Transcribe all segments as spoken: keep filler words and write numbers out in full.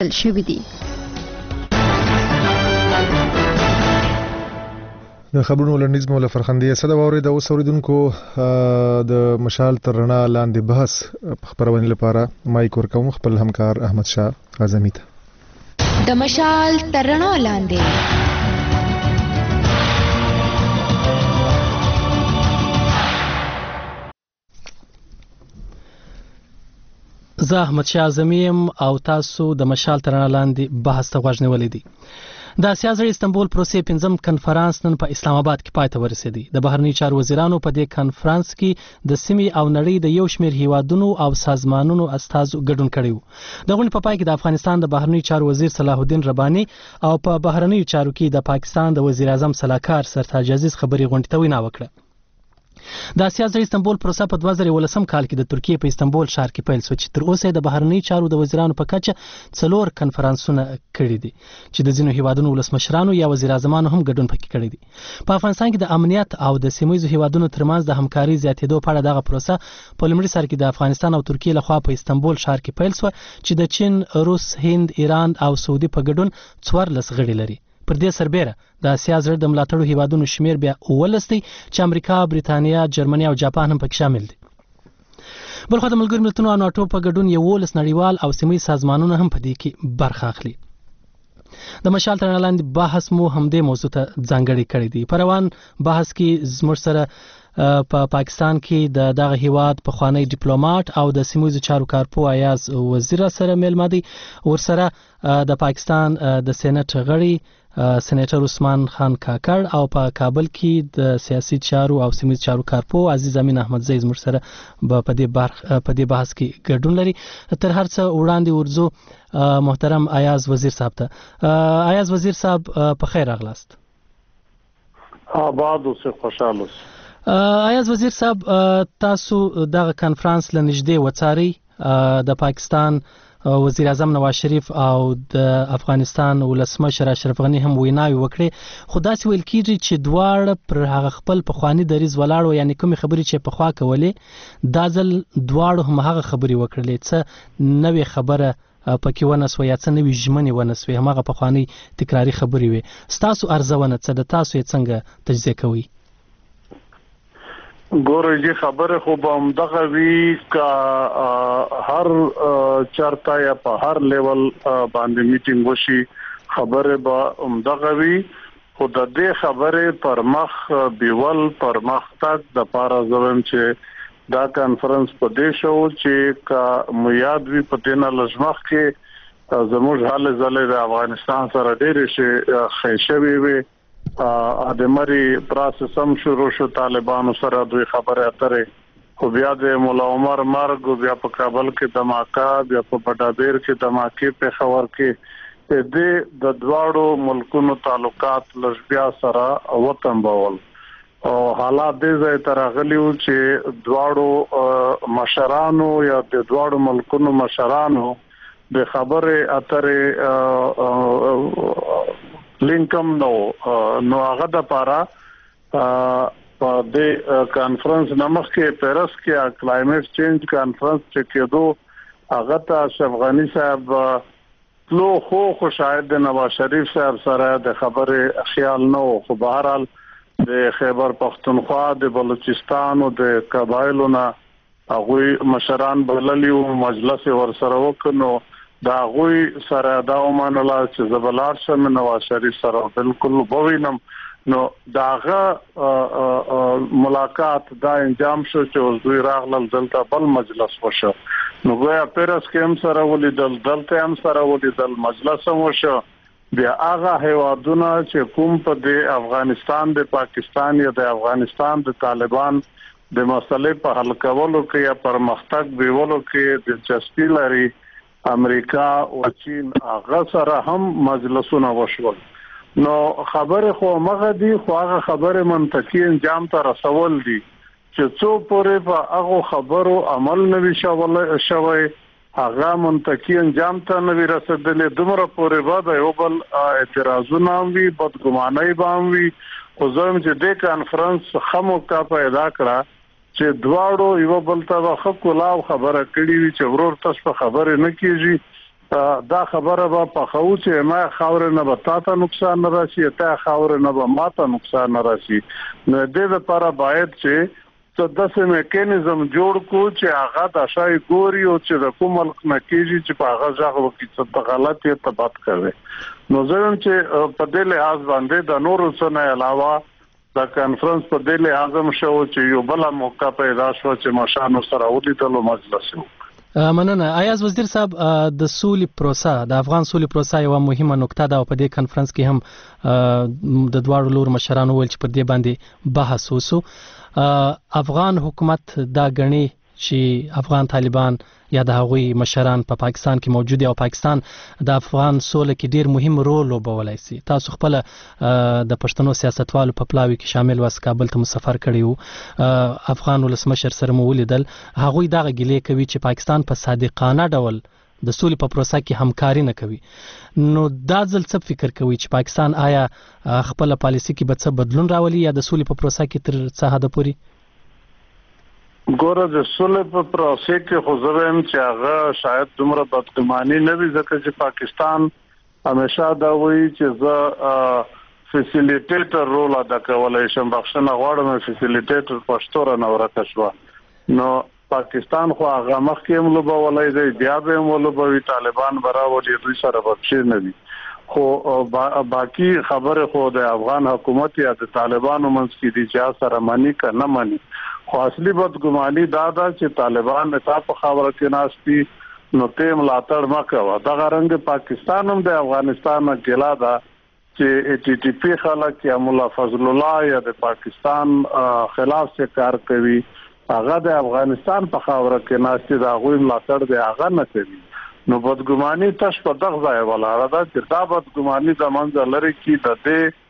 شوي دي. د خبرونو لنډیز مو له فرخندې صدا واوري د اوس اوریدونکو د مشال تر رڼا لاندې بحث خبرونه لپاره مایک ورکوم خپل همکار احمد شاه اعظمي ته. د مشال تر رڼا لاندې زه احمد شاه اعظمي یم او تاسو د مشال تر رڼا لاندې بحث ته غوږ نیولی دی. د اسیا زړې استنبول پروسې پنځم کنفرانس نن په اسلام آباد کې پای ته ورسېدی. د بهرنی چارو وزیرانو په دې کنفرانس کې د سیمې او نړۍ د یو شمېر هیوادونو او سازمانونو استازو ګډون کړی و. د غونډې په پای کې د افغانستان د بهرنی چارو وزیر صلاح الدین رباني او په بهرنی چارو کې د پاکستان د وزیر اعظم سلاکار سرتاج عزیز خبري غونډې ته وینا وکړه. د اسیا زړې استنبول پروسه په دوه زره ولسم کال کې د ترکیې په استنبول ښار کې پیل شو چې تر اوسه د بهرنی چارو د وزیرانو په کچه څلور کنفرانسونه کړي دي چې د ځینو هیوادونو ولسمشرانو یا وزیر اعظمانو هم ګډون پکې کړی دی. په افغانستان کې د امنیت او د سیمه‌ییزو هیوادونو ترمنځ د همکارۍ زیاتېدو په اړه دغه پروسه په لومړي سر کې د افغانستان او ترکیې لخوا په استنبول ښار کې پیل شو چې د چین، روس، هند، ایران او سعودي په ګډون څوارلس غړي لري. پر دې سربېره د اسیا زړه د ملاتړو هیوادونو شمیر بیا اوولس دی چې امریکا، بریتانیا، جرمني او جاپان هم پکې شامل دي. بل خو د ملګرو ملتونو او ناټو په ګډون یولس نړیوال او سیمه‌ییز سازمانونه هم په دې کې برخه اخلي. د مشال تر رڼا لاندې بحث مو همدې موضوع ته ځانګړی کړی دی. په روان بحث کې زموږ سره په پا پاکستان کې د دغه هیواد پخوانی ډیپلوماټ او د سیمه‌ییزو چارو کارپو ایاز وزیر سره میلمه دی. ورسره د پاکستان د سېنات غړي سېنیټر عثمان خان کاکړ او په کابل کې د سیاسي چارو او سیمه‌ییز چارو کارپو عزیز امین احمدزی زموږ سره په دې په دې بحث کې ګډون لري. تر هر څه وړاندې ورځو محترم ایاز وزیر صاحب ته. ایاز وزیر صاحب په خیر راغلاست. آباد اوسه، خوشاله اوسه. ایاز وزیر صاحب تاسو دغه کنفرانس لنږدې وڅارئ. د پاکستان وزیر اعظم نواز شریف او د افغانستان ولسمشر اشرف غنی هم ویناوي وکړي، خو داسې ویل کېږي چې دواړه پر هغه خپل پخواني دریځ ولاړ و، یعنی کومې خبرې چې پخوا کولې دا ځل دواړو هم هغه خبرې وکړلې، څه نوې خبره پکې ونه سوه یا څه نوې ژمنې ونه سوې، هماغه پخواني تکراري خبرې وې. ستاسو ارزونه څه ده؟ تاسو یې څنګه تجزیه کوئ؟ ګورئ جی خبره خو به همدغه وي که هر چرته یا په هر لیول باندې میټینګ وشي خبره به همدغه وي، خو د دې خبره پر مخ بیول پر مخ تک د پاره زوم چې دا کانفرنس په دې شو چې کا میاد وی په دینه لږمخ کې زموږ حال زله د افغانستان سره ډېر شي خېشوي وي ا د مری پروسس هم شروع شو، طالبانو سره دوی خبره اترې، خو بیا د مولا عمر مرګ، بیا په کابل کې دماکا، بیا په بټابیر کې دماکې په خبر کې د د دواړو ملکونو تعلقات لږ بیا سره وطن بول او حالات دې ځای تر غلیو چې دواړو مشرانو یا د دواړو ملکونو مشرانو د خبره اترې لینکم نو نو هغه د پاره په دې کانفرنس نمخ کې پیرس کې کلایمټ چینج کانفرنس چې کېدو هغه ته اشرف غنی صاحب لو خو خو شاید د نواز شریف صاحب سره د خبره خیال نو، خو بهرحال د خیبر پختونخوا، د بلوچستان او د قبایلو نه هغه مشران بللیو مجلس ورسره وکړو، دا غوي سره دا ومنله چې زبلار شم نواز شریف سره بالکل بوینم. نو داغه ملاقات دا انجام شو چې اوس دوی راغلل دلته بل مجلس وشو، نو ګویا پیرس کې هم سره ولیدل، دلته هم سره ولیدل، مجلس هم وشو. بیا هغه هیوادونه چې کوم په د افغانستان د پاکستان یا د افغانستان د طالبان د مسلې په حل کولو کې یا پرمختګ بیولو کې دلچسپي لري، امریکا او چین هغه سره هم مجلسونه وشول. نو خبره خو مغه دي، خو هغه خبره منطقي انجام ته رسول دي چې څو پورې په هغه خبرو عمل نوي شول شوی، هغه منطقي انجام ته نوي رسیدلې، دومره پورې به یو بل اعتراضونه وي، بدګمانۍ به وي. خو زم چې د کانفرنس خمو کا پیدا کړه چې دواړو یو بل ته خو کلاو خبره کړې وي چې ورور تاسو په خبره نه کیږي، دا خبره به په خو چې ما خاور نه به تاسو نقصان نه راشي ته خاور نه به ماته نقصان نه راشي نو د دې لپاره باید چې څه داسې میکانیزم جوړ کو چې هغه د شای ګوري او چې د کوم ملک نه کیږي چې په هغه ځای وکړي څه غلط یې تبات کوي نو زم چې په دې لحاظ باندې د نورو څه نه علاوه د کانفرنس په دې لحاظ هم شو چې یو بل موقع پیدا شو چې مشانو سره ولیدلو مجلس وو مننه. ایاز وزیر صاحب د سولې پروسه د افغان سولې پروسه یو مهمه نقطه ده او په دې کانفرنس کې هم د دواړو لور مشرانو ویل چې پر دې باندې بحث وسو. افغان حکومت دا غني چې افغان طالبان یا د هغوی مشران په پا پاکستان کې موجود او پاکستان د افغان سولې کې ډیر مهم رول لوبولای شي. تاسو خپل د پښتنو سیاستوالو په پلاوي کې شامل واس کابل ته مسافر کړیو افغان ولسمشر سره مو ولیدل هغوی دا غلې کوي چې پاکستان په صادقانه ډول د سولې په پروسه کې همکاري نه کوي. نو دا ځل څه فکر کوي چې پاکستان آیا خپل پالیسي کې به څه بدلون راولي یا د سولې په پروسه کې تر څه حد پورې؟ ګوره د سولې په پروسه کې خو زه وایم چې هغه شاید دومره بدګماني نه وي ځکه چې پاکستان همیشه دا وایي چې زه فیسیلیټیټر رول ادا کولای شم بخښنه غواړم فیسیلیټیټر پښتو را نه ورته شو نو پاکستان خو هغه مخکې هم لوبولای دی بیا به هم لوبوي طالبان براوړي دوی سره بخښي نه دي خو با باقی خبره خو د افغان حکومت یا د طالبانو منځ کې دي چې سره مانی که نه مانی خو اصلي بدګماني دا ده چې طالبان په په خبره کې ناشتي نو ته ملاتړ مکوه دا رنګ پاکستان هم د افغانستان نه ګلا ده چې ټي ټي پی خلک یا مولا فضل الله یا د پاکستان خلاف څه کار کوي هغه د افغانستان په خاوره کې ناشتي دا غوي ملاتړ دی هغه نه کوي نو بدګماني تاسو په دغه ځای ولاړه ده چې دا بدګماني د منځ لري کې د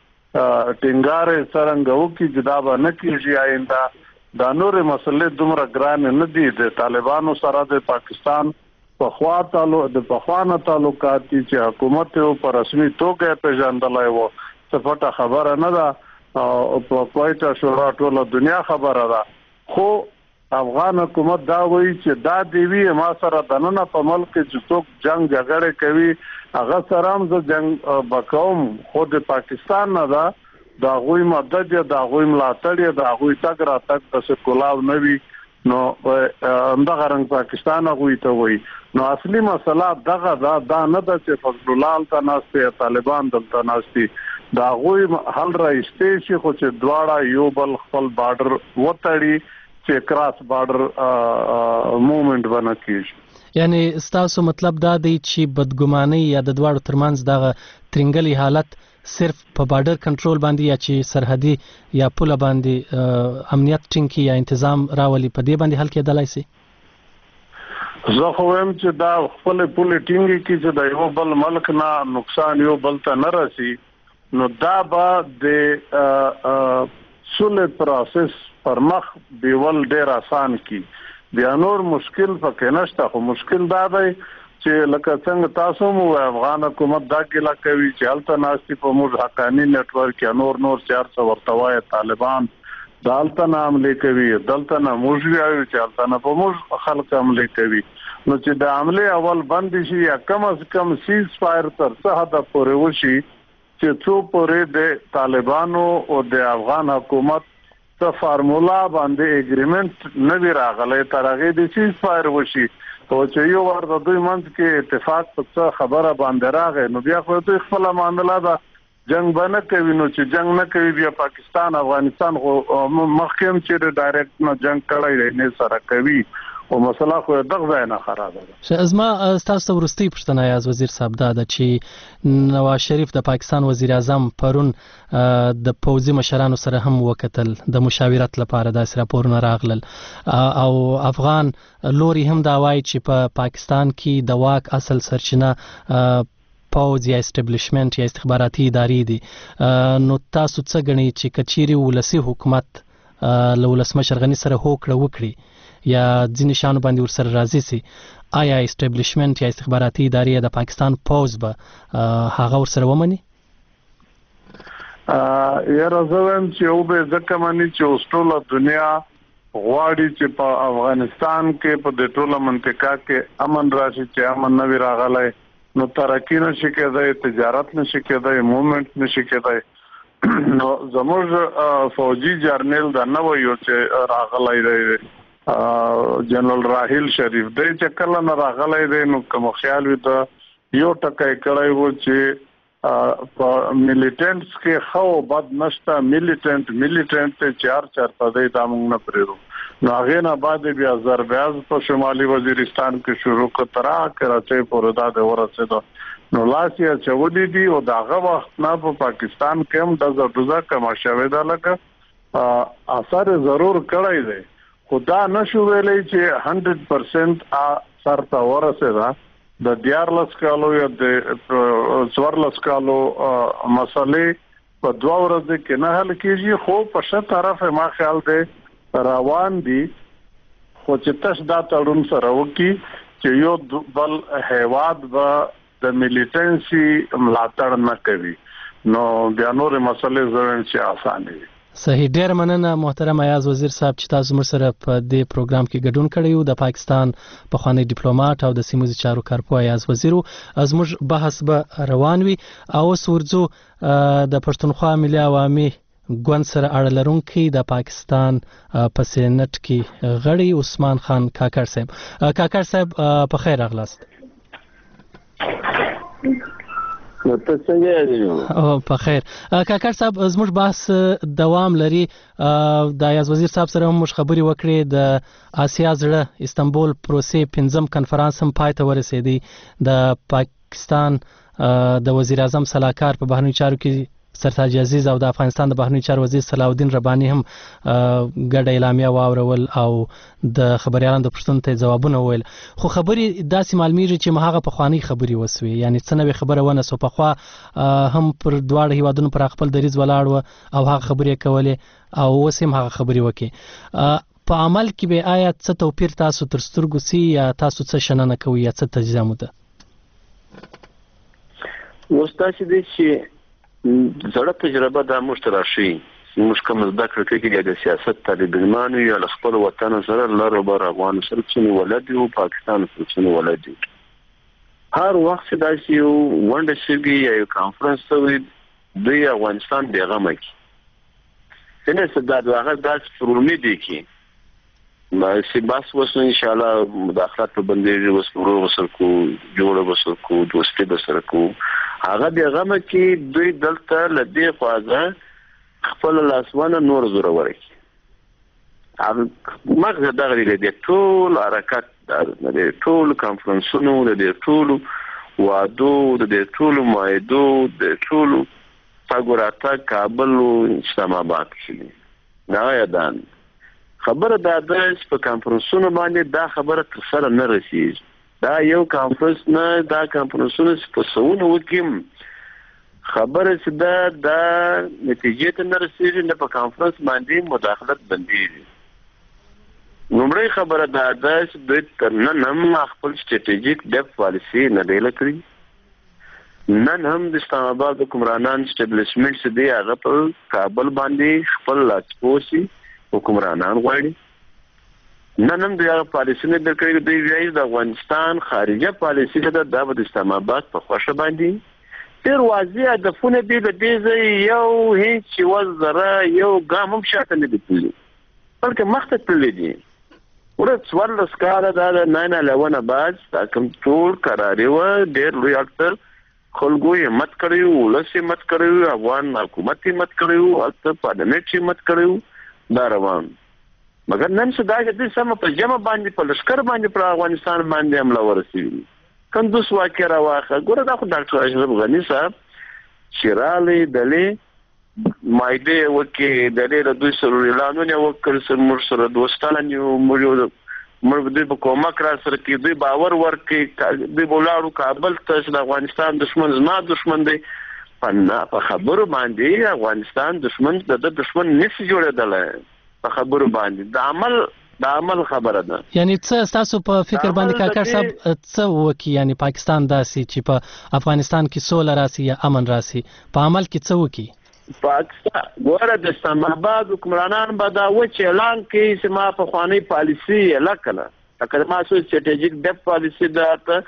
دې ټینګار څنګه وکي چې دا به نه کیږي آینده دا نور مسلې دومره ګران نه دي د طالبانو سره د پاکستان په خوا تعلق د پخوانه تعلقات چې حکومت په رسمي توګه پیژندلای وو څه پټه خبره نه ده او په کوټه شورا ټوله دنیا خبره ده خو افغان حکومت دا وایي چې دا دیوی ما سره د نن په ملک چې څوک جنگ جګړه کوي هغه سره هم د جنگ بقوم خو د پاکستان نه دا دا غوي مدد یا دا غوي ملاتړ یا دا غوي تک را تک د سکولاو نوي نو اندغه رنګ پاکستان غوي ته وایي نو اصلي مسله دغه دا دا نه د چې فضل الله تناسته طالبان دلته ناشتي دا غوي حل راځي چې خو چې دواړه یو بل خپل بارډر وټړي چې کراس بارډر موومېنټ ونه کیږي یعنی ستاسو مطلب دا دی چې بدګماني یا د دواړو ترمنځ دغه ترنګلي حالت صرف په بارډر کنټرول باندې یا چې سرحدي یا پوله باندې امنیت ټینګي یا تنظیم راولي په دې باندې حل کېدلای شي زه خو هم چې دا خپل پوله ټینګي کې چې د یو بل ملک نه نقصان یو بل ته نه راسي نو دا به د سولې پروسس پر مخ دیول ډیر آسان کی بیا نور مشکل پکې نشته خو مشکل دا دی چې لکه څنګه تاسو مو افغان حکومت دا کله کوي چې هلته ناشتي په موږ حقانی نت ورک یا نور نور چار څو ورتوای طالبان دالته نام لیکوي دلته نه موږ ویو چې هلته نه په موږ خلک هم لیکوي نو چې د عمله اول بند شي یا کم از کم سیز فایر تر څه حد پورې وشي چې څو پورې د طالبانو او د افغان حکومت څه فارمولا باندې اګریمنت نه وی راغلی تر هغه د سیز فایر وشي او چې یو ور د دوی منځ کې اتفاق په څه خبره باندې راغی نو بیا خو دوی خپل معاملې دا جنگ باندې کوي نو چې جنگ نه کوي بیا پاکستان افغانستان خو مخکیم چې ډایرکټ نه جنگ کړی نه سره کوي او مسله خو دغه ځای نه خراب ده. شازما تاسو ورستي پښتنه یاز وزیر صاحب دا د چې نواز شریف د پاکستان وزیر اعظم پرون د پوځي مشرانو سره هم وکتل د مشاورت لپاره د راپورونه راغلل او افغان لوري هم دا وایي چې په پا پاکستان کې د واک اصل سرچینه پوځ یا اسټابلیشمنت یا استخباراتي ادارې دي نو تاسو څه غنئ چې کچيري ولسی حکومت له ولسمشر غني سره هوکړه وکړي یا ځینې شانو باندې ورسره راځي سي آیا اسټابلیشمنت یا استخباراتي ادارې د پاکستان پوز به هغه ورسره ومني؟ یا راځم چې او به ځکه مانی چې اوسټوله دنیا غواړي چې په افغانستان کې په د ټوله منطقه کې امن راشي چې امن نه وي راغلی نو ترقی نشي کېدای، تجارت نشي کېدای، موومنت نشي کېدای. نو زموږ فوجي جرنیل د نو یو چې راغلی دی جنرال راحیل شریف دی چې کله نه راغلی دی نو کوم خیال وي ته یو ټکی کړی و چې په میلیټنټس کې خو بد نشته، میلیټنټ میلیټنټ ته چار چرته دی دا موږ نه پرېږدو. نو هغې نه بعد بیا زربیاز په شمالي وزیرستان کې شروع کړ تر هغه کراچۍ پورې دا د ورسېده. نو لاس یې اچولي دي او د هغه وخت نه په پاکستان کې هم ډزه ډوزه کمه شوې ده، لکه اثر ضرور کړی دی، خو دا نشو ویلی چې هنډرډ پرسنټ سر ته ورسېده. د دیارلس کالو یا د څوارلس کالو مسلې په دوه ورځې کې نه حل کېږي، خو په ښه طرف ما خیال دی روان دي. خو چې تش دا تړون سره وکړي چې یو بل هیواد به د میلیټنسي ملاتړ نه کوي، نو بیا نورې مسلې زړن چې اسانه وي. صحیح، ډیر مننه محترم ایاز وزیر صاحب چې تاسو موږ سره په دې پروګرام کې ګډون کړی یو. د پاکستان پخوانی ډیپلوماټ او د سیموزي چارو کارپوه ایاز وزیر، زموږ بحث به روان وي. او اوس ورځو د پښتونخوا ملي عوامي ګوند سره اړه لرونکي د پاکستان په سینټ کې غړي عثمان خان کاکړ صاحب. کاکړ صاحب په خیر راغلاست. نو ته څنګه یې؟ او په خیر. کاکړ صاحب زموږ بحث دوام لري. د ایاز وزیر صاحب سره هم موږ خبرې وکړې. د آسیا زړه استنبول پروسې پنځم کنفرانس هم پای ته ورسېدی. د پاکستان د وزیر اعظم سلاکار په بهرنیو چارو کې سرتاج عزیز او د افغانستان د بهرنیو چارو وزیر صلاح الدین رباني هم ګډه اعلامیه واورول او د خبريالانو د پوښتنو ته ځوابونه وویل. خو خبرې داسې معلومیږي چې هغه پخوانۍ خبرې وسوې، یعنی څه نوې خبره ونه سو. پخوا هم پر دواړه هیوادونو پر خپل دریځ ولاړ و او هغه خبرې کولې او اوس هم هغه خبرې وکړي. په عمل کې به آیا څه توپیر تاسو تر سترګو سي یا تاسو څه شننه کوئ یا څه تجزیه مو ده؟ اوس تاسو دې چې زړه تجربه دا موږ ته راشي، موږ کوم زده کړه کوي د سیاست طالب علمانو یا له خپل وطن سره لر او بر افغان سره څنګه ولدي او پاکستان سره څنګه ولدي. هر وخت دا چې یو ونډه شي یا یو کانفرنس وي د افغانستان پیغام کوي. څنګه چې دا دغه داس فرومي دي کې ما سي باس وسو ان شاء الله مداخلات په بندي وسورو وسرکو جوړ وسرکو دوستي وسرکو هغه پیغام کې دوی دلته لدی خواځه خپل لاسوانه نور زور ورکی. هغه مغزه دغه لري ټول حرکت د ټول کانفرنسونو د ټول وادو د ټول مایدو د ټول تاګوراتا کابل او اسلام آباد کې نه یادان خبره دا د په کانفرنسونو باندې دا خبره تر سره نه رسیږي. دا یو کانفرنس نه دا کانفرنسونه په سونو وکم خبره چې دا د نتیجې ته نه رسیږي نه په کانفرنس باندې مداخلت بنديږي. نومړی خبره دا ده چې دوی تر نن هم خپل سټریټیجیک ډیپ پالیسي نه دی لکړي. نن هم د اسلام آباد حکمرانان سټیبلیشمنټ چې دی هغه په کابل باندې خپل لاټپوسي حکمرانان غواړي. نن هم دغه پالیسي نه درکړي دی وایي د افغانستان خارجه پالیسي ده د اسلام آباد په خوښه باندې ډیر واضح هدفونه دي د دې ځای یو هیڅ وزره یو ګام هم شاته نه دی تللی بلکې مخته تللی دي. ورته څوارلس کاله د ناین الیون بعد دا کوم ټول قراري و ډیر لوی اکثر خلکو یې مت کړیو ولسی مت کړیو افغان حکومت یې مت کړیو اته پارلمنت یې مت کړیو دا روان. مګر نن څه دا چې سم په جمع باندې په لشکر باندې پر افغانستان باندې حمله ورسېږي. کندوز واقع راواخه ګوره دا خو ډاکټر اشرف غنی صاحب شیرالي دلې مایده وکي دلې د دوی سره اعلانونه وکړ سر مر سره دوستان یو موږ موږ د کومک را سره کې دوی باور ورکي دوی بولاړو کابل ته د افغانستان دشمن زما دشمن دی پنا په خبرو باندې افغانستان دشمن د دشمن نس جوړېدل په خبرو باندې د عمل د عمل خبره ده. یعنی څه تاسو په فکر باندې کاکړ صاحب څه وکي یعنی پاکستان داسي چې په افغانستان کې سوله راسي یا امن راسي په عمل کې څه وکي؟ پاکستان ګوره د اسلام آباد حکمرانان به دا و چې اعلان کوي چې ما په خواني پالیسي لکه لکه ما سو سټریټیجیک ډیپ پالیسي دا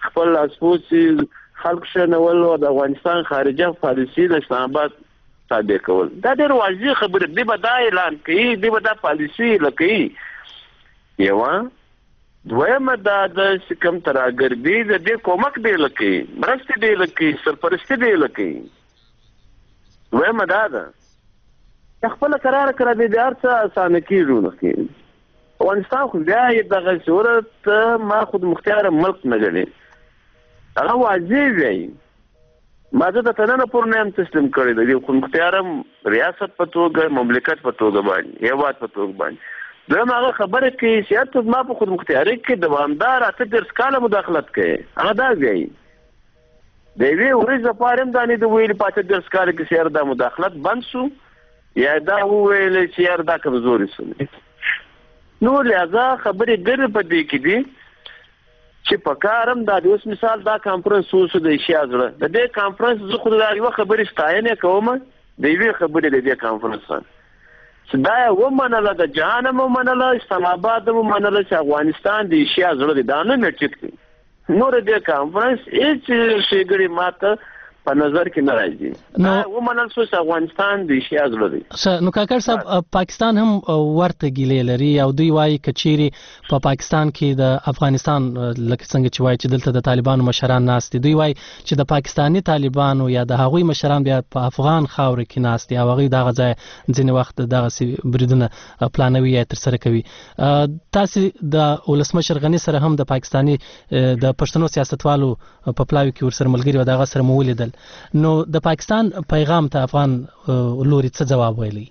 خپل اسپوسي خلک شنول او د افغانستان خارجه پالیسي د اسلام آباد تابع کول دا ډېر واضح خبره دی. به دا اعلان کوي دی به دا پالیسي لکوي. یو دویمه دا د کوم ترهګردي د دې کومک دی لکوي مرستې دی لکوي سرپرستي دی لکوي. دویمه دا ده خپل قرار کړی دی د هر څه اسانه کېږو نه. افغانستان خو بیا یې دغه صورت ما خود مختاره ملک نه ګڼي. هغه واضح وایي ما زه د تننه پورې هم تسلیم کړی دی خو مختاره ریاست په توګه مملکت په توګه باندې هیواد په توګه باندې. دویم هغه خبره کوي سیاست ما په خود مختاري کې دوامدار اته دېرش کاله مداخلت کوي. هغه دا وایي د یوې ورځې لپاره هم دا نه دی ویلي په اته دېرش کاله کې سیار دا مداخلت بند شو یا دا وویل چې یار دا کمزوري شو. نو لهذا خبرې ګرې په دې کې دي چې په کار هم دا د اوس مثال دا کانفرنس وشو د ایشیا زړه د دې کانفرنس زه خو دا یوه خبرې ستاینه کوم د یوې خبرې د دې کانفرنس چې دا یې ومنله د جهان هم ومنله اسلام آباد هم ومنله چې افغانستان د ایشیا زړه دی. دا نه مې ټیک دی. نور د کانفرنس هېڅ ښېګړې ماته په نظر کې نه راځي. نو ومنل شو چې افغانستان د ایشیا زړه دی. نو کاکړ صاحب پاکستان هم ورته ګیلې لري او دوی وایي که چیرې په پاکستان کې د افغانستان لکه څنګه چې وایي چې دلته د طالبانو مشران ناست دي دوی وایي چې د پاکستاني طالبانو یا د هغوی مشران بیا په افغان خاوره کې ناست دي او هغوی دغه ځای ځینې وخت دغسې بریدونه پلانوي یا ترسره کوي. تاسې د ولسمشر غني سره هم د پاکستاني د پښتنو سیاستوالو په پلاوي کې ورسره ملګري و د هغه سره مو ولیدل. نو د پاکستان پیغام ته افغان لوري څه جواب ویلی؟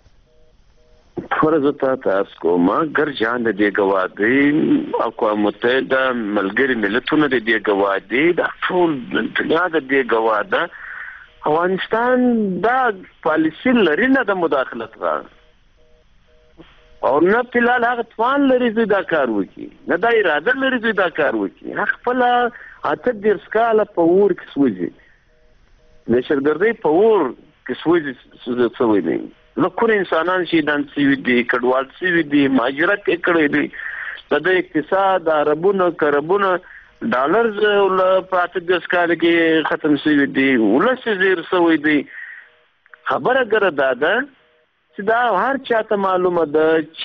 فرض ته تاسو کوم ګر جان د دې گواهی اقوام متحده ملګری ملتونو د دې گواهی د ټول دنیا د دې گواهی افغانستان دا پالیسی لري نه د مداخلت را او نه فلال هغه توان لري چې دا کار وکړي نه دا اراده لري چې دا کار وکړي. خپل اته دېرش کاله په اور کې سوځي د شرګردۍ په اور کې سوځي څه دی. لکونه انسانان شهیدان شوي دي کډوال شوي دي مهاجرت یې کړی دی د د اقتصاد عربونه کربونه ډالرز په اته دېرش کال کې ختم شوي دي ولس زیر شوی دی. خبره ګره دا ده چې دا هر چاته معلومه ده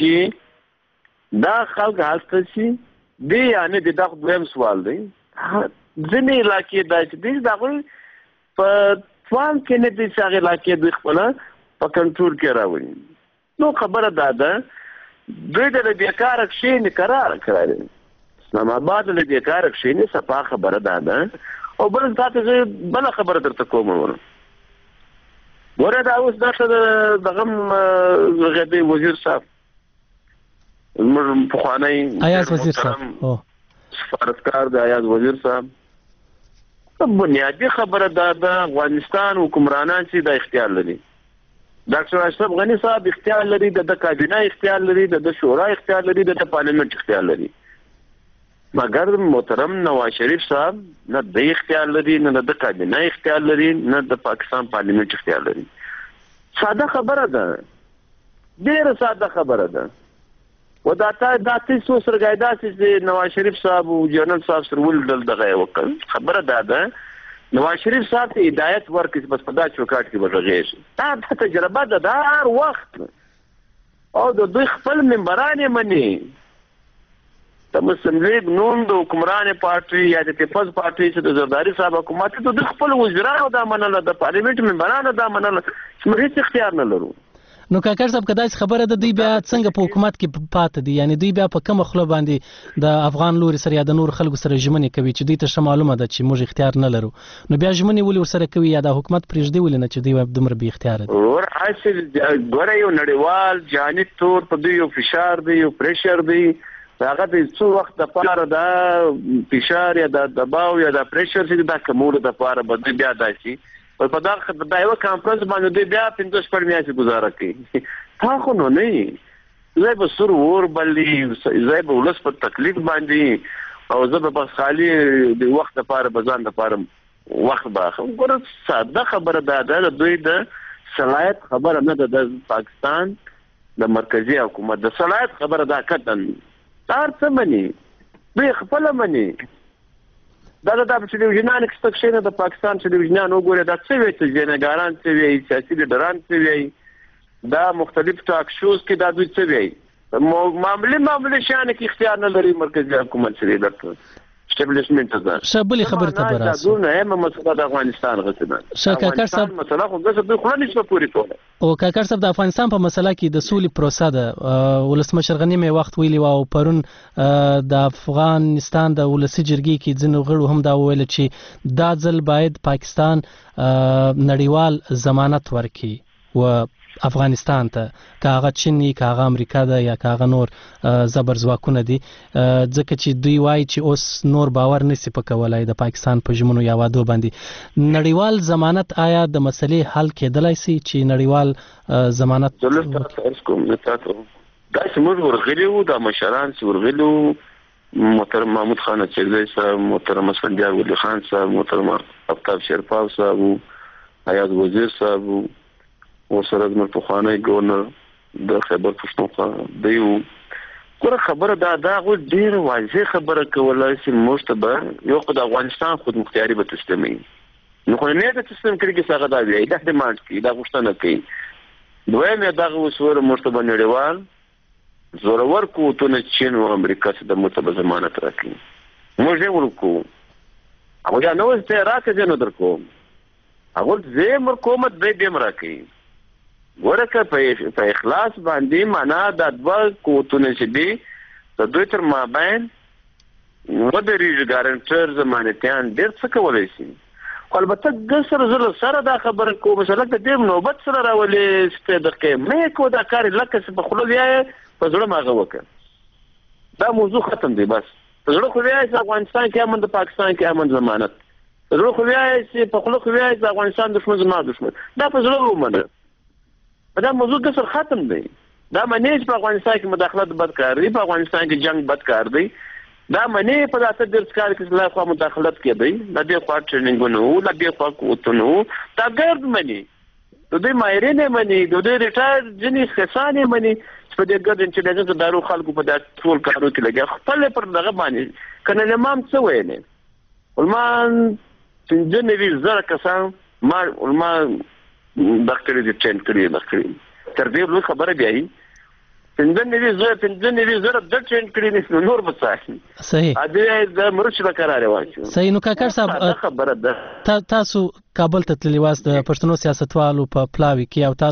چې دا خلک هلته شي دی یعنی د دغه دویم سوال دی. ځینې علاقې دا چې دی د هغوی په توان کې نه دي چې هغې علاقې دوی خپله په کنټرول کې راوړي. نو خبره دا ده دوی د له دې کاره کښېني کراره کړی اسلام آباد له دې کاره کښېني صفا خبره دا ده. او بل تا ته زه بله خبره درته کوم ورم ګوره دا اوس دلته دغه غدی وزیر صاحب زموږ پخوانی ایاز وزیر صاحب سفارتکار د ایاز وزیر صاحب بنیادی خبره دا ده افغانستان حکمرانان چې د اختیار لري. ډاکټر اشرف غني صاحب اختیار لري د کابینه اختیار لري د شورا اختیار لري د پارلیمنت اختیار لري مګر محترم نواز شریف صاحب نه د اختیار لري نه د کابینه اختیار لري نه د پاکستان پارلیمنت اختیار لري. ساده خبره ده ډیره ساده خبره ده. و دا تا دا تاسو سره قاعده چې نواز شریف صاحب او جنرال صاحب سره ولدل دغه وکړ خبره ده ده نواز شریف صاحب ته هدایت ورکړي بس په دا چوکاټ کې بدغې شي. دا تجربه ده د هر وخت او د دوی خپل ممبران یې مني د مسلم لیگ نوم د حکمران پارټي یا د پیپلز پارټي چې د زرداری صاحب حکومت ته د خپل وزیرانو دا منله د پارلیمنت ممبرانو دا منله چې موږ هیڅ اختیار نه لرو. نو کاکړ صاحب که داسې خبره ده دوی بیا څنګه په حکومت کې پاتې دي یعنی دوی بیا په کومه خوله باندې د افغان لوري سره یا د نور خلکو سره ژمنې کوي چې دوی ته ښه معلومه ده چې موږ اختیار نه لرو نو بیا ژمنې ولې ورسره کوي یا د حکومت پرېږدي ولې نه چې دوی دومره بې اختیاره دي؟ ور حاصل ګوره یو نړیوال جانب طور په دوی یو فشار دی یو پریشر دی هغه د څو وخت دپاره دا فشار یا د دباو یا د پریشر چې دا کمولو دپاره به دوی بیا داسي په دا دا یو کانفرنس باندې دوی بیا پنځه شپږ میاشتې ګزاره کوي. تا خو نو نه زه به سور ور بلې زه به ولس په تکلیف باندې او زه به بس خالي د وخت لپاره به ځان لپاره وخت باخم. ګوره ساده خبره دا ده د دوی د صلاحیت خبره نه ده د پاکستان د مرکزي حکومت د صلاحیت خبره دا کتن هر څه مني دوی خپله مني دا د ټلویزیونانو کې څه شي نه د پاکستان ټلویزیونانو وګوره دا څه وایي چې جنګاران څه وایي سیاسي لیډران څه وایي دا مختلف ټاک شوز کې دا دوی څه وایي معاملې معاملې شان کې اختیار نه لري مرکزي حکومت سره درته اسټابلیشمنت ده شابلی خبر ته براسه دا نه هم مسله د افغانستان غوښتنه ش کاکړ صاحب مسله خو د خپل خلانو څخه پوری کوله او کاکړ صاحب د افغانستان په مسله کې د سولې پروسه ده ولسمشر غنی مې وخت ویلی او پرون د افغانستان د ولسی جرګې کې ځینو غړو هم دا ویل چې دا ځل باید پاکستان نړیوال ضمانت ورکړي و افغانستان ته کاغه چینی کاغه امریکا ده یا کاغه نور زبر ځواکونه دي ځکه چې دوی وایي چې اوس نور باور نشي پکولای د پاکستان په ژمنو یا وعدو باندې نړیوال ضمانت آیا د مسلې حل کېدلای شي چې نړیوال ضمانت دلته کوم نه تاسو دا سمور ورغلیو د مشران ورغلیو محترم محمود خان چغزی صاحب محترم اسفندیار ولی خان صاحب محترم افتاب شرپاو صاحب حیات وزیر صاحب او سره د پخوانی گورنر د خبر پښتونخوا دیو کومه خبره دا دا غو ډیر واضح خبره کوله چې مشتبه یو د افغانستان خود مختیاري به تسلیمي نو خو نه د تسلیم کړي څنګه دا وی دا د مانټ کی دا غوښتنه کوي دوی مې دا وسوره مشتبه نړیوال زورور قوتونه چین او امریکا څخه د متبه ضمانت راکړي موږ یې ورکو هغه یا نو څه راکړي نو درکو هغه زه مر کومت به دې راکړي ورکه په اخلاص باندې معنا د دوه قوتونه چې دي د دوی تر مابین ودرې ګارانټر ضمانتيان ډېر څه کولای شي البته د سره زره سره دا خبره کوم مثلا د دې نوبت سره راولې ست دقیقه مې کو دا کار لکه په خلو دی په زړه ماغه وکړه دا موضوع ختم دی بس په زړه خو دی چې افغانستان کې امن د پاکستان کې امن ضمانت زړه خو دی چې په خلو خو دی چې افغانستان دښمن زما دښمن دا په زړه ومنه دا موضوع د سر ختم دی دا معنی چې په افغانستان کې مداخلت بدکاری په افغانستان کې جنگ بدکار دی دا معنی په داسې درس کار کې لا خو مداخلت کېدی د دې خوا ټریننګونو د دې خوا کوتونو دا ګرد معنی د دې مایرینه معنی د دې ریټایر جنې خسانه معنی په دې ګرد چې د دارو خلکو په داسې ټول کارو کې لګیا خپل پر دغه باندې کنه امام څه ویلې ولمان څنګه نوی زره کسان ما ولمان داکټري دې چین کړی داکټري تر دې لوی خبره بیا یې څنګه نوی زره څنګه نوی زره د چین کړی نو نور بچای صحیح ا دې د مرچ به قرار واچو صحیح نو کاکړ صاحب خبره ده تاسو کابل ته تللی واست د پښتنو سیاستوالو په پلاوي کې او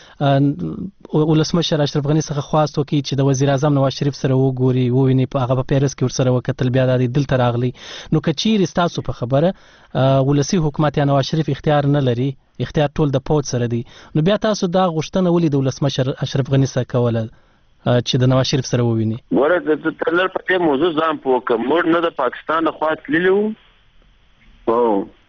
تاسو ولسمشر اشرف غنی څخه خواست وکړي چې د وزیر اعظم نواز شریف سره وګوري وویني په هغه په پیرس کې ورسره وکتل بیا د دلته راغلی نو کچیر تاسو په خبره ولسی حکومت یا نواز شریف اختیار نه لري اختیار ټول د پوت سره دی نو بیا تاسو دا غوښتنه ولې د ولسمشر اشرف غنی سره کوله چې د نواز شریف سره وویني ګوره د تلل په دې موضوع ځان پوکه موږ نه د پاکستان د خوا تللو او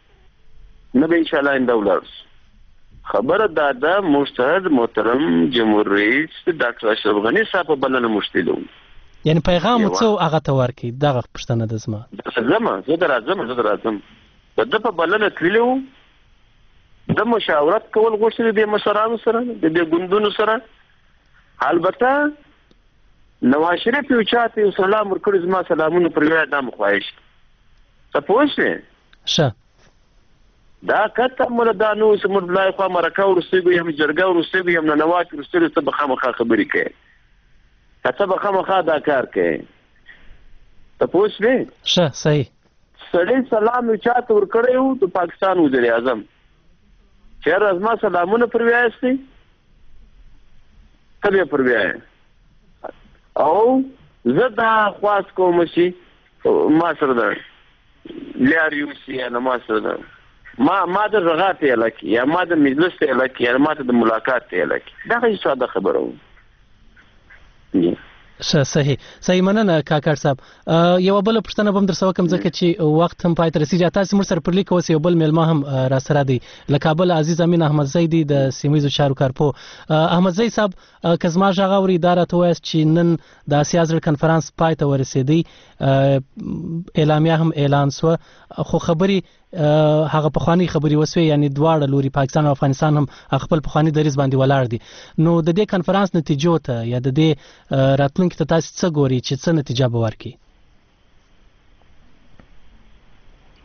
نه به ان شاء الله اندولرز خبره دا د مستهد محترم جمهور رئیس ډاکټر اشرف غنی صاحب بلنه مشتلو یعنی پیغام څو هغه ته ورکړي دغه پښتنه د زما زما زه درازم زه درازم د په بلنه تللو د مشاورت کول غوښتل دي مشرانو سره د دې ګوندونو سره البته نواز شریف یو چاته سلام ورکړ زما سلامونه پر ویا د مخواهش تاسو شه دا کته مولدانو سمر بلای خو مرکه ورسېږي هم جرګه ورسېږي هم نواز ورسېږي ته بخامخه خبرې کوي ته بخامخه دا کار کوي تاسو نه شه صحیح سړی سلام یو چاته ورکړیو د پاکستان وزیر اعظم چیر ازما سلامونه پر ویا استي کله پر ویا او زه دا خواست کوم چې ما سره ده لار یو سی نه ما سره ده ما ما د رغات الکی یا ما د مجلس الکی یا ما د ملاقات الکی دا هیڅ ساده خبره و صحیح صحیح مننه کاکړ صاحب یو بل پښتنه بم در سره کوم ځکه چې وخت هم پای ته رسیدي تاسو مر سره پر لیک اوس یو بل ملما هم را سره دی له کابل عزیز امین احمد زیدی د سیمایي چارو کارپو احمد زید صاحب کزما ژغوري اداره ته وایي چې نن د اسیا ځل کنفرانس پای ته ورسېدی اعلامیه هم اعلان سو خو خبري هغه پخوانی خبري وسوي یعنی دواړه لوري پاکستان او افغانستان هم خپل پخوانی دریز باندې ولاړ دي نو د دې کنفرانس نتیجو ته یا د دې راتلونکي ته تاسو څه ګوري چې څه نتیجه به ورکړي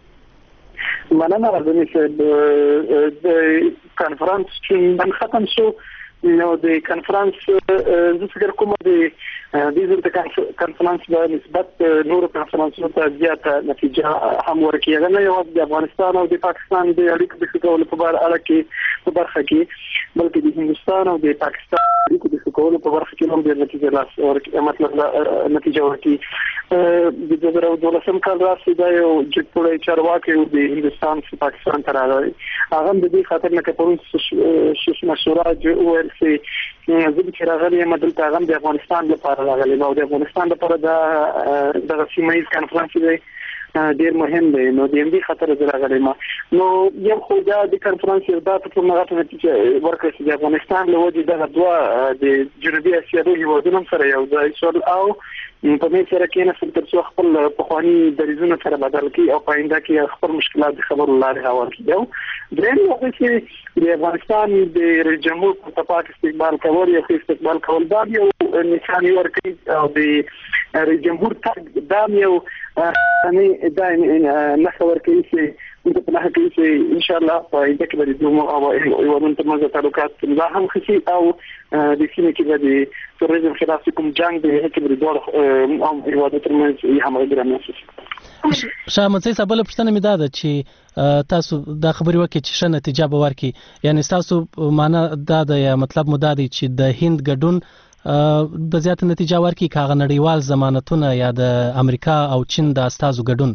مننه غزنی صاحب د کانفرنس چې نن ختم شو نو د کانفرنس زه فکر کوم د دې د کانفرنس په نسبت نور کانفرنسونو ته زیاته نتیجه هم ورکړي نه یو د افغانستان او د پاکستان د اړیکو د ښه کولو په اړه کې په برخه کې بلکې د هندستان او د پاکستان اړیکو د ښه کولو په برخه کې هم د نتیجه لاس ورکړي مطلب نتیجه ورکړي د دوه زره دولسم کال راځي دا یو جګپوړی چارواکي د هندستان څخه پاکستان ته راغلی هغه د دې خاطر نه کپرون شش مشورات او سي زه چې راغلی یم دلته هغه د افغانستان لپاره راغلی نو د افغانستان لپاره دا د سیمه ییز کانفرنس دی ډیر مهم دی نو د دې خاطر زه راغلی ما نو یو خو دا د کانفرنس یو د ټول نغټه نتیجه ورکړي چې افغانستان له وجې د دوه د جنوبي اسیا د هیوادونو سره یو ځای شول او په دې سره کې نه تر څو خپل پخوانی دریزونه سره بدل کړي او پاینده کې خپل مشکلات د خبرو لارې هوار کړي درېم یو چې د افغانستان د رئیس جمهور په پاک استقبال کول یو استقبال کول دا یو نشانه ورکړي او د رئیس جمهور تګ دا یو نه دا نه خبر کوي چې موږ په هغه کې چې ان شاء الله په دې کې د دوه او یو د ترمنځ تعلقات لا هم خسي او د سیمې کې د تروریزم خلاف کوم جنگ د هغه کې د دوه او یو د ترمنځ یې هم غوډه شاه احمد صاحب بل پښتنه مې دا ده چې تاسو دا خبري وکړي چې ښه نتیجه به ورکړي یعنی تاسو معنا دا د مطلب مو دا دی چې د هند ګډون د زیات نتیجه ورکړي کاغه نړیوال ضمانتونه یا د امریکا او چین د استازو ګډون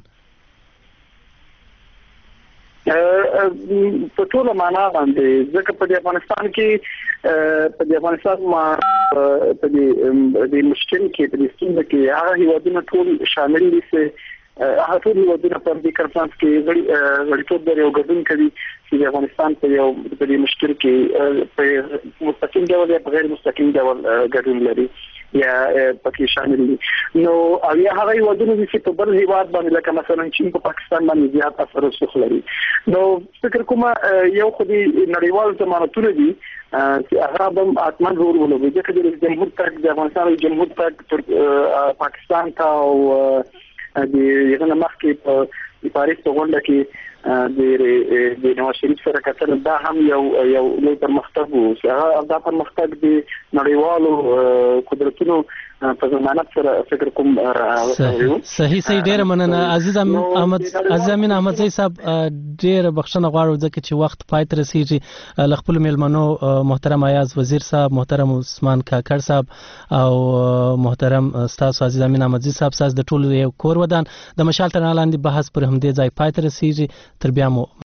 په ټول معنا باندې ځکه په افغانستان کې په افغانستان ما په دې مشکل کې په دې ستونزه کې هغه هیوادونه ټول شامل دي چې هغه ټول هیوادونه په دې کانفرنس کې غړي غړیتوب لري او ګډون کوي چې افغانستان په یو په دې مشکل کې په مستقیم ډول یا په غیر مستقیم ډول ګډون لري یا پکې شامل دي نو اویا هغه هیوادونه چې په بل هیواد باندې لکه مثلا چین په پاکستان باندې زیات اثر رسوخ لري نو فکر کوم یو خو دې نړیوال ضمانتونه دي چې هغه هم اتمن رول ولوي چې د جمهور تک د افغانستان جمهور تک پاکستان ته او د یغنه مخکې په پاریس غونډه کې د د نواز شریف سره کتل دا هم یو یو لوی پرمختګ وو چې دا پرمختګ د نړیوالو قدرتونو په ضمانت سره فکر کوم صحیح صحیح ډیر مننه عزیز احمد عزیز امین احمد زئی صاحب ډیر بخښنه غواړو ځکه چې وخت پای ته رسیږي ل خپل میلمنو محترم ایاز وزیر صاحب محترم عثمان کاکړ صاحب او محترم استاد عزیز امین احمد زئی صاحب ساز د ټولو یو کور ودان د مشال ترنه لاندې بحث پر همدې ځای پای ته رسیږي تر بیا مو